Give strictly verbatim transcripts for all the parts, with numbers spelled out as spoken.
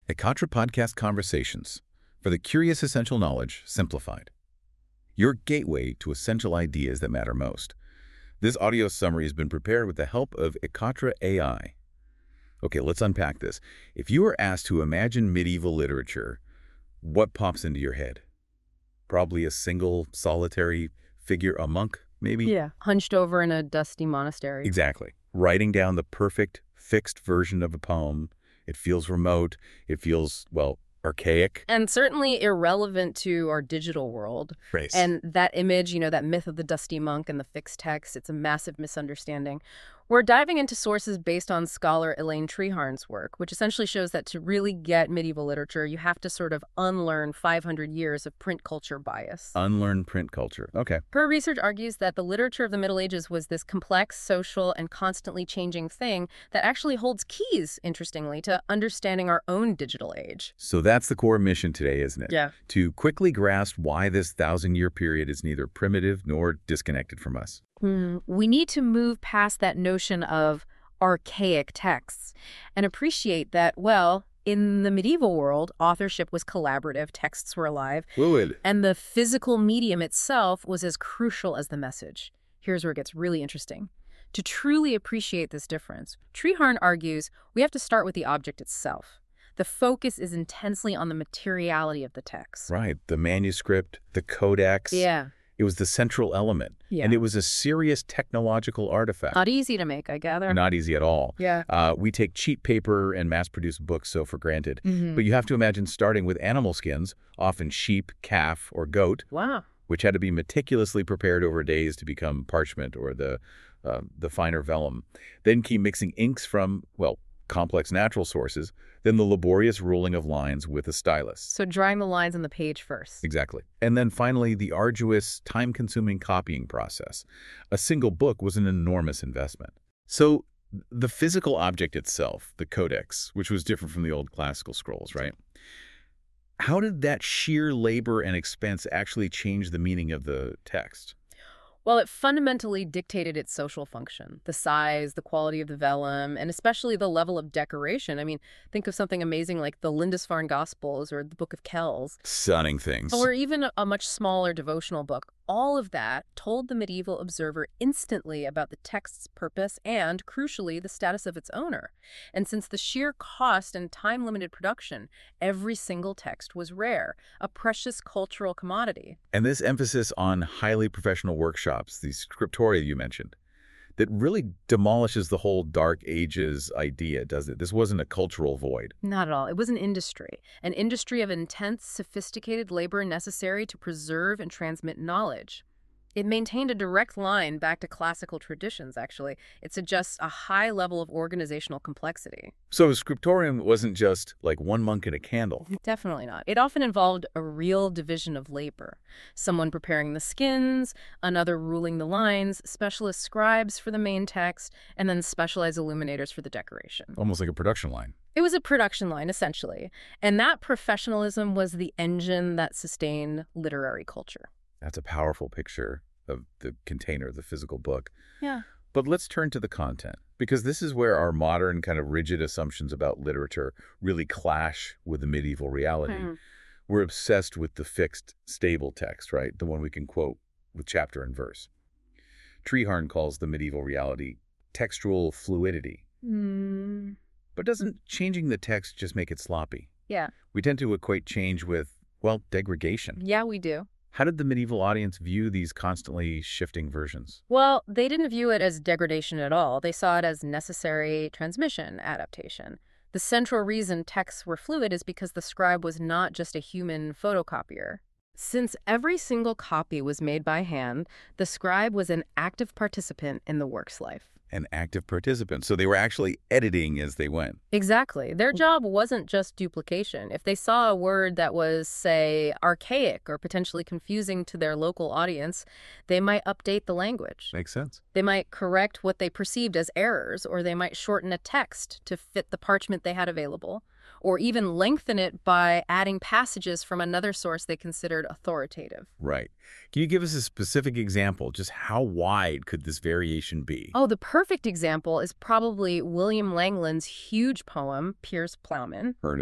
Ekatra Podcast Conversations for the curious essential knowledge simplified. Your gateway to essential ideas that matter most. This audio summary has been prepared with the help of Ekatra A I. Okay, let's unpack this. If you were asked to imagine medieval literature, what pops into your head? Probably a single solitary figure, a monk, maybe? Yeah, hunched over in a dusty monastery. Exactly. Writing down the perfect, fixed version of a poem. It feels remote. It feels, well, archaic. And certainly irrelevant to our digital world. Right. And that image, you know, that myth of the dusty monk and the fixed text, it's a massive misunderstanding. We're diving into sources based on scholar Elaine Treharne's work, which essentially shows that to really get medieval literature, you have to sort of unlearn five hundred years of print culture bias. Unlearn print culture. Okay. Her research argues that the literature of the Middle Ages was this complex, social, and constantly changing thing that actually holds keys, interestingly, to understanding our own digital age. So that's the core mission today, isn't it? Yeah. To quickly grasp why this thousand-year period is neither primitive nor disconnected from us. Hmm. We need to move past that notion of archaic texts and appreciate that, well, in the medieval world, authorship was collaborative, texts were alive, Fluid. and the physical medium itself was as crucial as the message. Here's where it gets really interesting. To truly appreciate this difference, Treharne argues we have to start with the object itself. The focus is intensely on the materiality of the text. Right. The manuscript, the codex. Yeah. It was the central element. Yeah. And it was a serious technological artifact. Not easy to make, I gather. Not easy at all. Yeah. Uh, we take cheap paper and mass-produced books so for granted. Mm-hmm. But you have to imagine starting with animal skins, often sheep, calf, or goat, Wow. which had to be meticulously prepared over days to become parchment or the, uh, the finer vellum. Then keep mixing inks from, well, complex natural sources, then the laborious ruling of lines with a stylus. So drawing the lines on the page first. Exactly. And then finally, the arduous, time-consuming copying process. A single book was an enormous investment. So the physical object itself, the codex, which was different from the old classical scrolls, right? How did that sheer labor and expense actually change the meaning of the text? Well, it fundamentally dictated its social function, the size, the quality of the vellum, and especially the level of decoration. I mean, think of something amazing like the Lindisfarne Gospels or the Book of Kells. Stunning things. Or even a, a much smaller devotional book. All of that told the medieval observer instantly about the text's purpose and, crucially, the status of its owner. And since the sheer cost and time-limited production, every single text was rare, a precious cultural commodity. And this emphasis on highly professional workshops, these scriptoria you mentioned, that really demolishes the whole Dark Ages idea, doesn't it? This wasn't a cultural void. Not at all. It was an industry, an industry of intense, sophisticated labor necessary to preserve and transmit knowledge. It maintained a direct line back to classical traditions, actually. It suggests a high level of organizational complexity. So a scriptorium wasn't just like one monk and a candle. Definitely not. It often involved a real division of labor. Someone preparing the skins, another ruling the lines, specialist scribes for the main text, and then specialized illuminators for the decoration. Almost like a production line. It was a production line, essentially. And that professionalism was the engine that sustained literary culture. That's a powerful picture of the container, the physical book. Yeah. But let's turn to the content, because this is where our modern kind of rigid assumptions about literature really clash with the medieval reality. Hmm. We're obsessed with the fixed, stable text, right? The one we can quote with chapter and verse. Treharne calls the medieval reality textual fluidity. Mm. But doesn't changing the text just make it sloppy? Yeah. We tend to equate change with, well, degradation. Yeah, we do. How did the medieval audience view these constantly shifting versions? Well, they didn't view it as degradation at all. They saw it as necessary transmission, adaptation. The central reason texts were fluid is because the scribe was not just a human photocopier. Since every single copy was made by hand, the scribe was an active participant in the work's life. An active participant. So they were actually editing as they went. Exactly. Their job wasn't just duplication. If they saw a word that was, say, archaic or potentially confusing to their local audience, they might update the language. Makes sense. They might correct what they perceived as errors, or they might shorten a text to fit the parchment they had available, or even lengthen it by adding passages from another source they considered authoritative. Right. Can you give us a specific example? Just how wide could this variation be? Oh, the perfect example is probably William Langland's huge poem, Piers Plowman. Heard of it.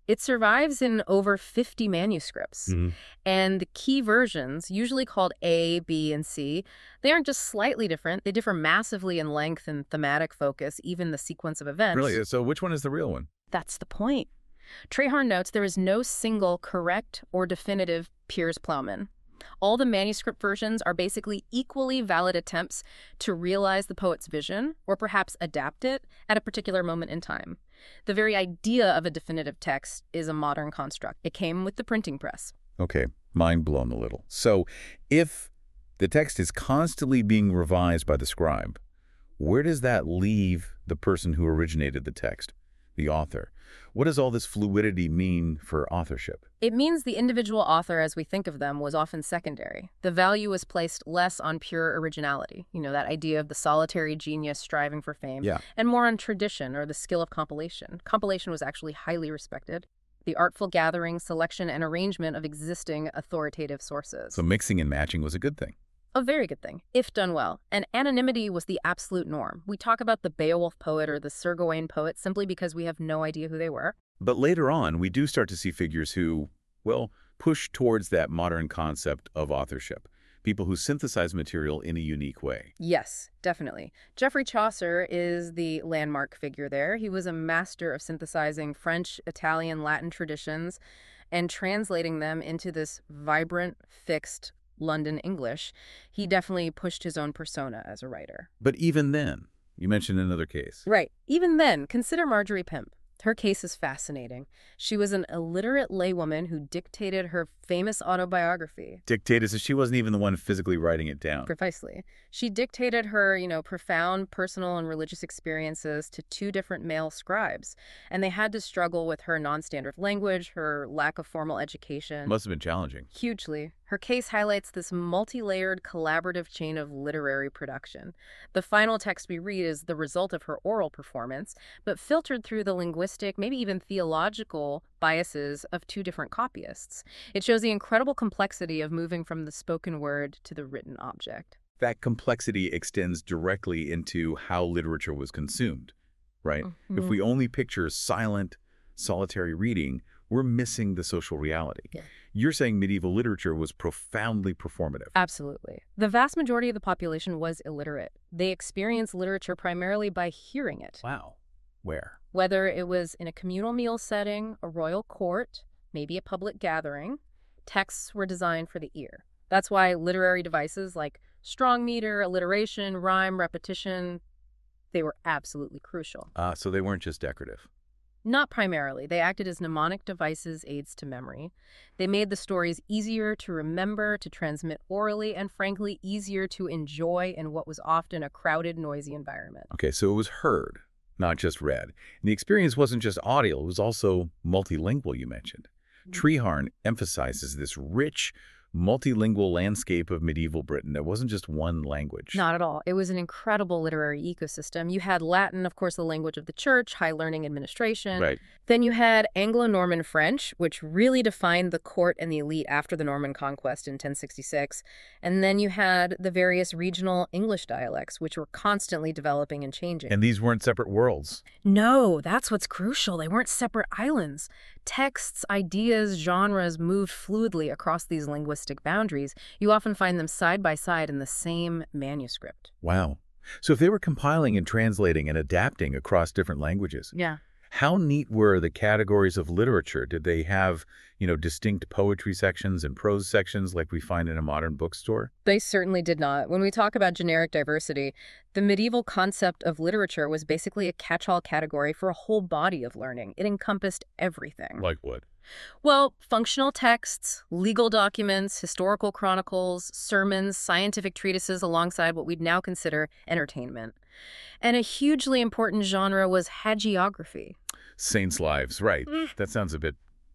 It survives in over fifty manuscripts. Mm-hmm. And the key versions, usually called A, B, and C, they aren't just slightly different. They differ massively in length and thematic focus, even the sequence of events. Really? So which one is the real one? That's the point. Treharne notes there is no single correct or definitive Piers Plowman. All the manuscript versions are basically equally valid attempts to realize the poet's vision, or perhaps adapt it, at a particular moment in time. The very idea of a definitive text is a modern construct. It came with the printing press. Okay, mind blown a little. So if the text is constantly being revised by the scribe, where does that leave the person who originated the text, the author? What does all this fluidity mean for authorship? It means the individual author, as we think of them, was often secondary. The value was placed less on pure originality, you know, that idea of the solitary genius striving for fame, Yeah. and more on tradition or the skill of compilation. Compilation was actually highly respected. The artful gathering, selection, and arrangement of existing authoritative sources. So mixing and matching was a good thing. A very good thing, if done well. And anonymity was the absolute norm. We talk about the Beowulf poet or the Sir Gawain poet simply because we have no idea who they were. But later on, we do start to see figures who, well, push towards that modern concept of authorship. People who synthesize material in a unique way. Yes, definitely. Geoffrey Chaucer is the landmark figure there. He was a master of synthesizing French, Italian, Latin traditions and translating them into this vibrant, fixed London English. He definitely pushed his own persona as a writer. But even then, you mentioned another case. Right. Even then, consider Marjorie Pymp. Her case is fascinating. She was an illiterate laywoman who dictated her famous autobiography. Dictated, so she wasn't even the one physically writing it down. Precisely. She dictated her, you know, profound personal and religious experiences to two different male scribes, and they had to struggle with her non-standard language, her lack of formal education. Must have been challenging. Hugely. Her case highlights this multi-layered collaborative chain of literary production. The final text we read is the result of her oral performance, but filtered through the linguistic, maybe even theological biases of two different copyists. It shows the incredible complexity of moving from the spoken word to the written object. That complexity extends directly into how literature was consumed, right? Mm-hmm. If we only picture silent, solitary reading, we're missing the social reality. Yeah. You're saying medieval literature was profoundly performative. Absolutely. The vast majority of the population was illiterate. They experienced literature primarily by hearing it. Wow. Where? Whether it was in a communal meal setting, a royal court, maybe a public gathering, texts were designed for the ear. That's why literary devices like strong meter, alliteration, rhyme, repetition, they were absolutely crucial. Uh, so they weren't just decorative. Not primarily. They acted as mnemonic devices, aids to memory. They made the stories easier to remember, to transmit orally, and frankly, easier to enjoy in what was often a crowded, noisy environment. Okay, so it was heard, not just read. And the experience wasn't just audio, it was also multilingual, you mentioned. Treharne emphasizes this rich, multilingual landscape of medieval Britain. It wasn't just one language. Not at all. It was an incredible literary ecosystem. You had Latin, of course, the language of the church, high learning administration. Right. Then you had Anglo-Norman French, which really defined the court and the elite after the Norman conquest in ten sixty-six. And then you had the various regional English dialects, which were constantly developing and changing. And these weren't separate worlds. No, that's what's crucial. They weren't separate islands. Texts, ideas, genres moved fluidly across these linguistic boundaries. You often find them side by side in the same manuscript. Wow. So if they were compiling and translating and adapting across different languages, Yeah. how neat were the categories of literature? Did they have, you know, distinct poetry sections and prose sections like we find in a modern bookstore? They certainly did not. When we talk about generic diversity, the medieval concept of literature was basically a catch-all category for a whole body of learning. It encompassed everything. Like what? Well, functional texts, legal documents, historical chronicles, sermons, scientific treatises alongside what we'd now consider entertainment. And a hugely important genre was hagiography. Saints' lives, right. That sounds a bit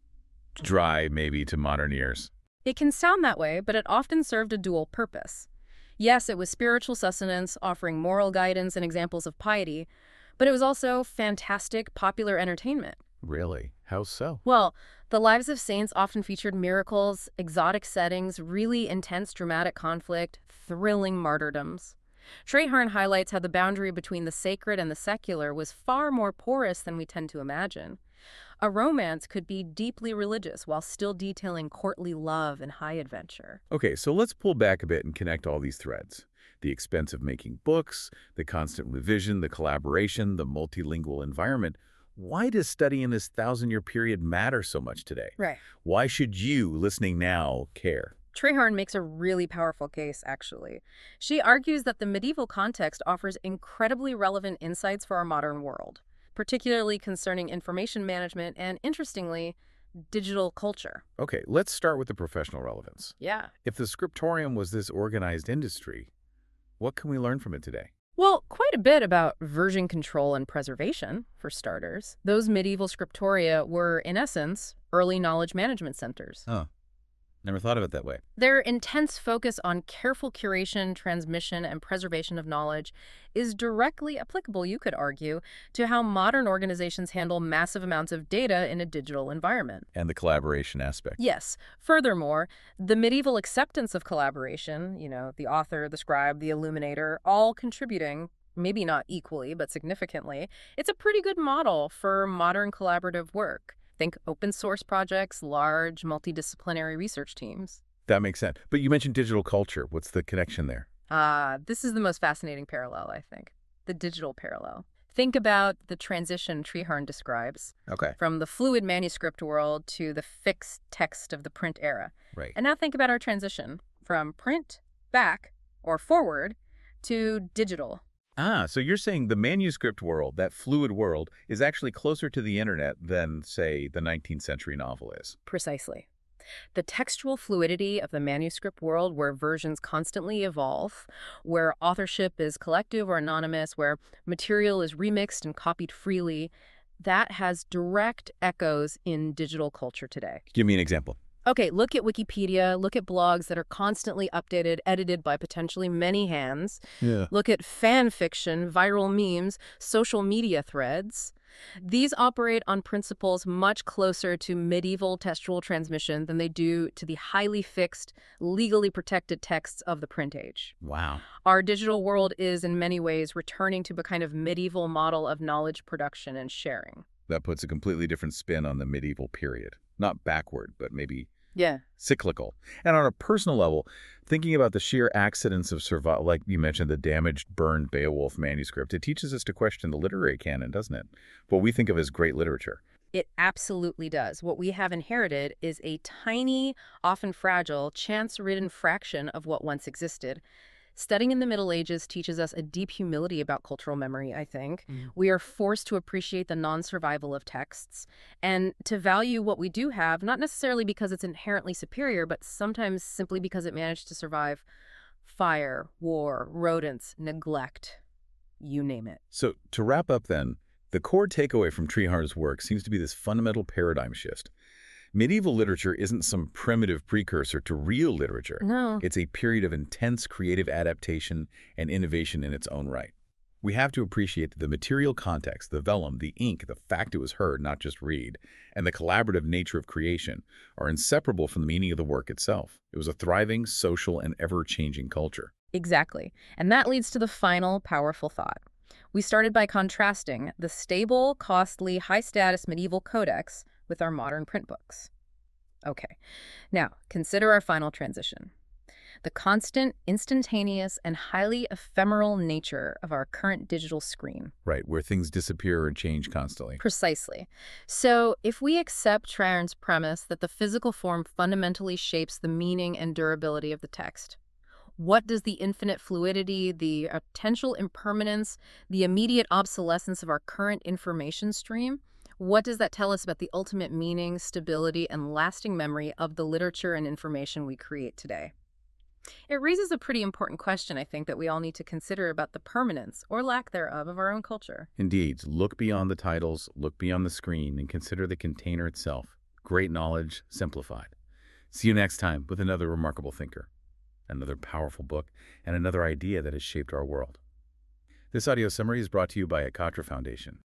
dry, maybe, to modern ears. It can sound that way, but it often served a dual purpose. Yes, it was spiritual sustenance, offering moral guidance and examples of piety, but it was also fantastic popular entertainment. Really? How so? Well, the lives of saints often featured miracles, exotic settings, really intense dramatic conflict, thrilling martyrdoms. Treharne highlights how the boundary between the sacred and the secular was far more porous than we tend to imagine. A romance could be deeply religious while still detailing courtly love and high adventure. Okay, so let's pull back a bit and connect all these threads. The expense of making books, the constant revision, the collaboration, the multilingual environment. Why does studying this thousand-year period matter so much today? Right. Why should you, listening now, care? Treharne makes a really powerful case, actually. She argues that the medieval context offers incredibly relevant insights for our modern world, particularly concerning information management and, interestingly, digital culture. Okay, let's start with the professional relevance. Yeah. If the scriptorium was this organized industry, what can we learn from it today? Well, quite a bit about version control and preservation, for starters. Those medieval scriptoria were, in essence, early knowledge management centers. Huh. Never thought of it that way. Their intense focus on careful curation, transmission, and preservation of knowledge is directly applicable, you could argue, to how modern organizations handle massive amounts of data in a digital environment. And the collaboration aspect. Yes. Furthermore, the medieval acceptance of collaboration, you know, the author, the scribe, the illuminator, all contributing, maybe not equally, but significantly, it's a pretty good model for modern collaborative work. Think open source projects, large multidisciplinary research teams. That makes sense. But you mentioned digital culture. What's the connection there? Ah, this is the most fascinating parallel, I think. The digital parallel. Think about the transition Treharne describes Okay. from the fluid manuscript world to the fixed text of the print era. Right. And now think about our transition from print back or forward to digital. Ah, so you're saying the manuscript world, that fluid world, is actually closer to the internet than, say, the nineteenth century novel is. Precisely. The textual fluidity of the manuscript world, where versions constantly evolve, where authorship is collective or anonymous, where material is remixed and copied freely, that has direct echoes in digital culture today. Give me an example. Okay, look at Wikipedia, look at blogs that are constantly updated, edited by potentially many hands. Yeah. Look at fan fiction, viral memes, social media threads. These operate on principles much closer to medieval textual transmission than they do to the highly fixed, legally protected texts of the print age. Wow. Our digital world is, in many ways, returning to a kind of medieval model of knowledge production and sharing. That puts a completely different spin on the medieval period. Not backward, but maybe Yeah. cyclical. And on a personal level, thinking about the sheer accidents of survival, like you mentioned, the damaged, burned Beowulf manuscript, it teaches us to question the literary canon, doesn't it? What we think of as great literature. It absolutely does. What we have inherited is a tiny, often fragile, chance-ridden fraction of what once existed. Studying in the Middle Ages teaches us a deep humility about cultural memory, I think. Mm. We are forced to appreciate the non-survival of texts and to value what we do have, not necessarily because it's inherently superior, but sometimes simply because it managed to survive fire, war, rodents, neglect, you name it. So to wrap up then, the core takeaway from Treharne's work seems to be this fundamental paradigm shift. Medieval literature isn't some primitive precursor to real literature. No. It's a period of intense creative adaptation and innovation in its own right. We have to appreciate the material context, the vellum, the ink, the fact it was heard, not just read, and the collaborative nature of creation are inseparable from the meaning of the work itself. It was a thriving, social, and ever-changing culture. Exactly. And that leads to the final powerful thought. We started by contrasting the stable, costly, high-status medieval codex with our modern print books. Okay, now consider our final transition. The constant, instantaneous, and highly ephemeral nature of our current digital screen. Right, where things disappear and change constantly. Precisely. So if we accept Treharne's premise that the physical form fundamentally shapes the meaning and durability of the text, what does the infinite fluidity, the potential impermanence, the immediate obsolescence of our current information stream, what does that tell us about the ultimate meaning, stability, and lasting memory of the literature and information we create today? It raises a pretty important question, I think, that we all need to consider about the permanence, or lack thereof, of our own culture. Indeed. Look beyond the titles, look beyond the screen, and consider the container itself. Great knowledge, simplified. See you next time with another remarkable thinker, another powerful book, and another idea that has shaped our world. This audio summary is brought to you by Ekatra Foundation.